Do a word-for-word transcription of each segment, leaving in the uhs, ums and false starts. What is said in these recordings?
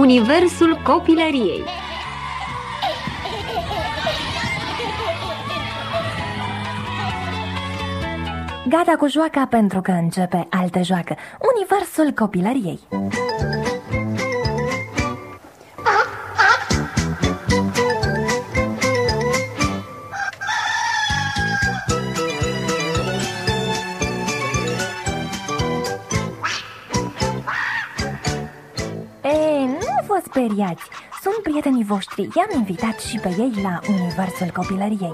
Universul copilăriei. Gata cu joaca pentru că începe altă joacă. Universul copilăriei. Ei, nu vă speriați. Sunt prietenii voștri. I-am invitat și pe ei la Universul copilăriei.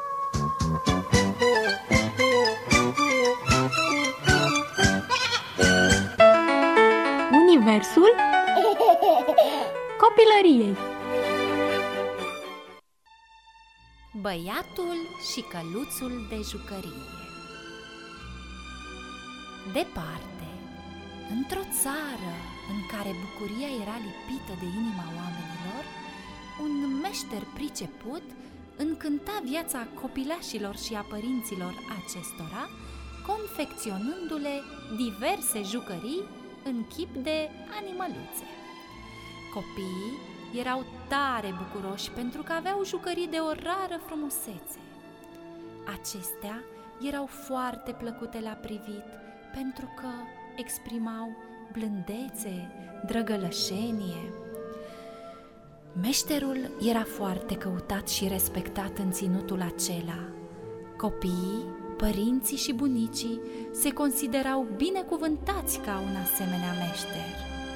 Universul copilăriei. Băiatul și căluțul de jucărie. Departe, într-o țară în care bucuria era lipită de inima oamenilor, un meșter priceput încânta viața copilașilor și a părinților acestora, confecționându-le diverse jucării în chip de animăluțe. Copiii erau tare bucuroși pentru că aveau jucării de o rară frumusețe. Acestea erau foarte plăcute la privit pentru că exprimau blândețe, drăgălășenie. Meșterul era foarte căutat și respectat în ținutul acela. Copiii, părinții și bunicii se considerau binecuvântați ca un asemenea meșter.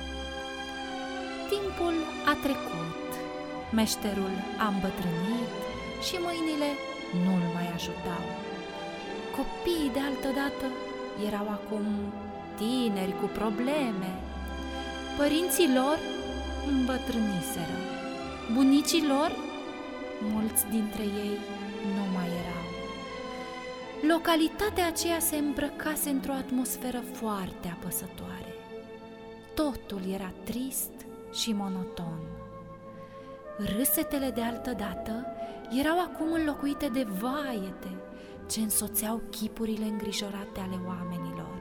Timpul a trecut, meșterul a îmbătrânit și mâinile nu-l mai ajutau. Copiii de altădată erau acum tineri cu probleme. Părinții lor îmbătrâniseră. Bunicii lor, mulți dintre ei nu mai erau. Localitatea aceea se îmbrăcase într-o atmosferă foarte apăsătoare. Totul era trist și monoton. Râsetele de altădată erau acum înlocuite de vaete ce însoțeau chipurile îngrijorate ale oamenilor.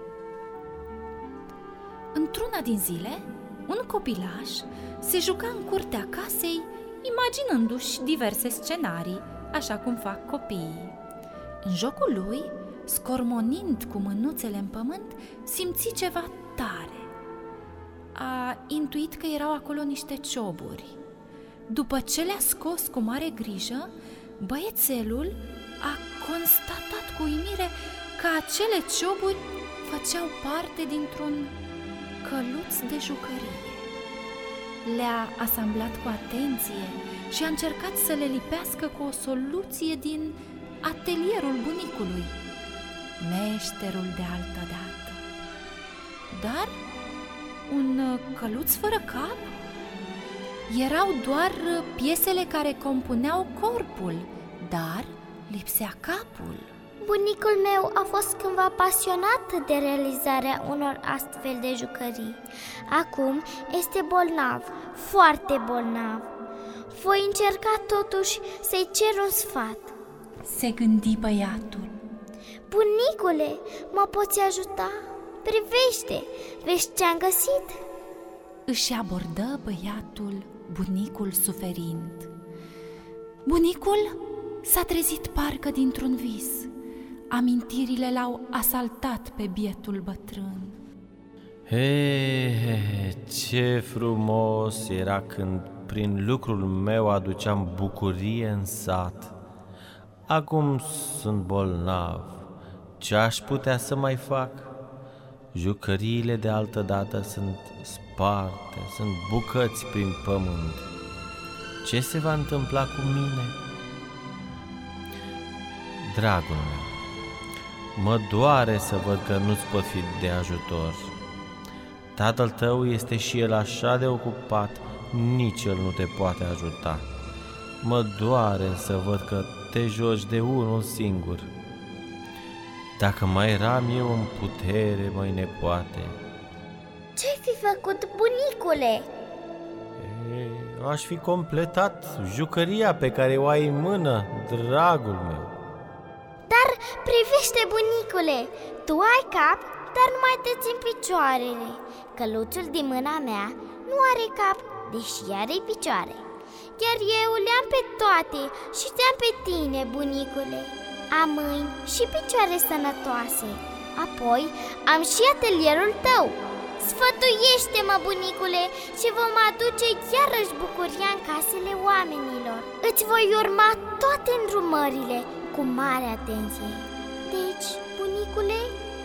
Într-una din zile, un copilaș se juca în curtea casei, imaginându-și diverse scenarii, așa cum fac copiii. În jocul lui, scormonind cu mânuțele în pământ, simți ceva tare. A intuit că erau acolo niște cioburi. După ce le-a scos cu mare grijă, băiețelul a constatat cu uimire că acele cioburi făceau parte dintr-un căluț de jucărie. Le-a asamblat cu atenție și a încercat să le lipească cu o soluție din atelierul bunicului, meșterul de altădată. Dar un căluț fără cap? Erau doar piesele care compuneau corpul, dar lipsea capul. Bunicul meu a fost cândva pasionat de realizarea unor astfel de jucării. Acum este bolnav, foarte bolnav. Voi încerca totuși să-i cer un sfat. Se gândi băiatul. Bunicule, mă poți ajuta? Privește, vezi ce-am găsit? Își abordă băiatul bunicul suferind. Bunicul s-a trezit parcă dintr-un vis. Amintirile l-au asaltat pe bietul bătrân. He, he, ce frumos era când prin lucrul meu aduceam bucurie în sat. Acum sunt bolnav. Ce aș putea să mai fac? Jucăriile de altădată sunt sparte, sunt bucăți prin pământ. Ce se va întâmpla cu mine? Dragul meu, mă doare să văd că nu-ți pot fi de ajutor. Tatăl tău este și el așa de ocupat, nici el nu te poate ajuta. Mă doare să văd că te joci de unul singur. Dacă mai eram eu în putere, măi nepoate. Ce-ai fi făcut, bunicule? E, aș fi completat jucăria pe care o ai în mână, dragul meu. Dar privește, bunicule, tu ai cap, dar nu mai te țin picioarele. Căluțul din mâna mea nu are cap, deși are picioare. Chiar eu le-am pe toate și te-am pe tine, bunicule. Am mâini și picioare sănătoase. Apoi am și atelierul tău. Sfătuiește-mă, bunicule, și vom aduce iarăși bucuria în casele oamenilor. Îți voi urma toate îndrumările cu mare atenție. Deci, bunicule...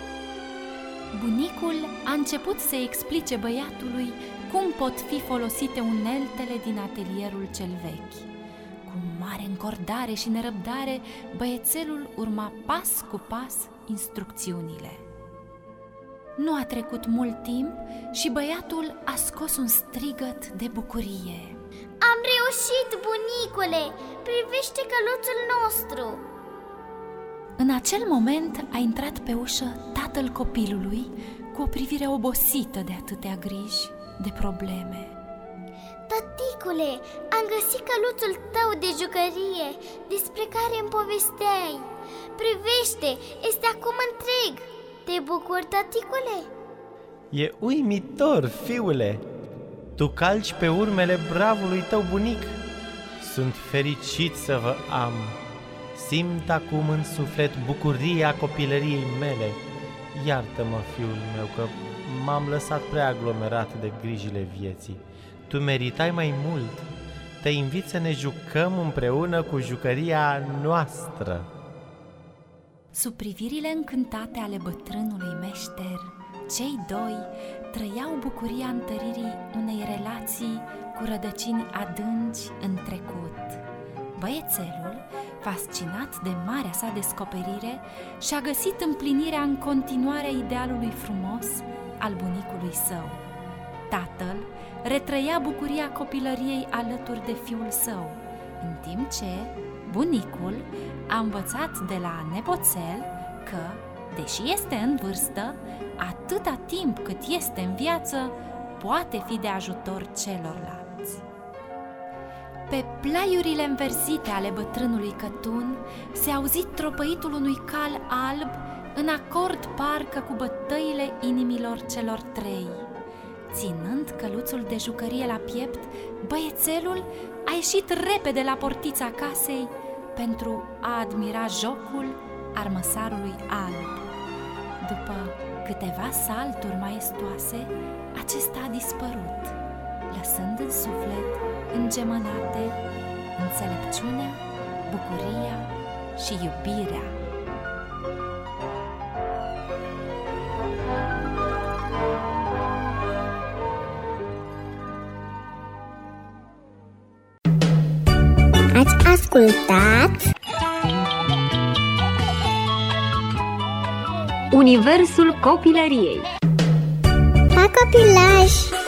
Bunicul a început să explice băiatului cum pot fi folosite uneltele din atelierul cel vechi. Cu mare încordare și nerăbdare, băiețelul urma pas cu pas instrucțiunile. Nu a trecut mult timp și băiatul a scos un strigăt de bucurie. Am reușit, bunicule! Privește căluțul nostru! În acel moment a intrat pe ușă tatăl copilului cu o privire obosită de atâtea griji, de probleme. Tăticule, am găsit căluțul tău de jucărie despre care îmi povesteai. Privește, este acum întreg. Te bucuri, tăticule? E uimitor, fiule! Tu calci pe urmele bravului tău bunic. Sunt fericit să vă am. Simt acum în suflet bucuria copilăriei mele. Iartă-mă, fiul meu, că m-am lăsat prea aglomerat de grijile vieții. Tu meritai mai mult. Te invit să ne jucăm împreună cu jucăria noastră. Sub privirile încântate ale bătrânului meșter, cei doi trăiau bucuria întăririi unei relații cu rădăcini adânci în trecut. Băiețelul, fascinat de marea sa descoperire, și-a găsit împlinirea în continuarea idealului frumos al bunicului său. Tatăl retrăia bucuria copilăriei alături de fiul său, în timp ce bunicul a învățat de la nepoțel că, deși este în vârstă, atâta timp cât este în viață, poate fi de ajutor celorlalți. Pe plaiurile înverzite ale bătrânului Cătun se auzi tropăitul unui cal alb, în acord parcă cu bătăile inimilor celor trei. Ținând căluțul de jucărie la piept, băiețelul a ieșit repede la portița casei pentru a admira jocul armăsarului alb. După câteva salturi maestoase, acesta a dispărut, lăsând în suflet îngemănate înțelepciunea, bucuria și iubirea. Ați ascultat Universul copilăriei. Pa, copilași!